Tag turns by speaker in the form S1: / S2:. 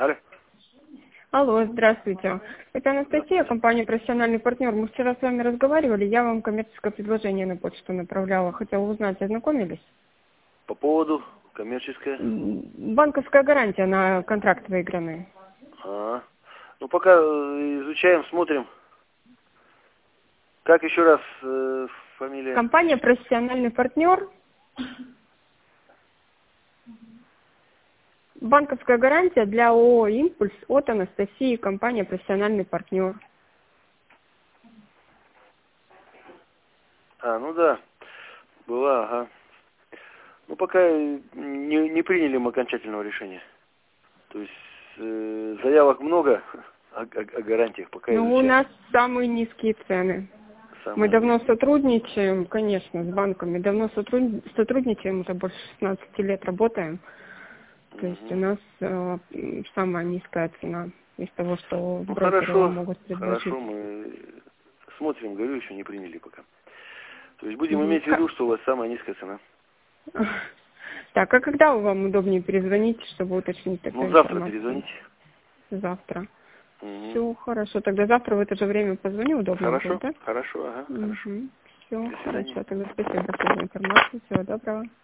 S1: Алло.
S2: Алло, здравствуйте. Это Анастасия, компания «Профессиональный партнер». Мы вчера с вами разговаривали, я вам коммерческое предложение на почту направляла. Хотела узнать, ознакомились?
S1: По поводу коммерческое.
S2: Банковская гарантия на контракт выигранный.
S1: Ну, пока изучаем, смотрим. Как еще раз фамилия?
S2: Компания «Профессиональный партнер». Банковская гарантия для ООО «Импульс» от Анастасии, компания «Профессиональный партнер».
S1: Ну да, была, ага. Ну, пока не приняли мы окончательного решения. То есть заявок много о гарантиях, пока
S2: Ну, у
S1: изучаем.
S2: нас самые низкие цены. Мы давно сотрудничаем, конечно, с банками. Давно сотрудничаем, уже больше 16 лет работаем. То есть у нас самая низкая цена из того, что
S1: Ну,
S2: брокеры вам могут предложить.
S1: хорошо, мы смотрим, говорю, еще не приняли пока. То есть будем иметь в виду, что у вас самая низкая цена.
S2: Так, а когда вам удобнее перезвонить, чтобы уточнить такую
S1: Завтра
S2: информацию?
S1: перезвоните.
S2: Завтра. Все, хорошо. Тогда завтра в это же время позвоню, удобно будет, да?
S1: Хорошо, ага, хорошо.
S2: Все,
S1: До свидания.
S2: хорошо. Тогда спасибо большое за информацию. Всего доброго.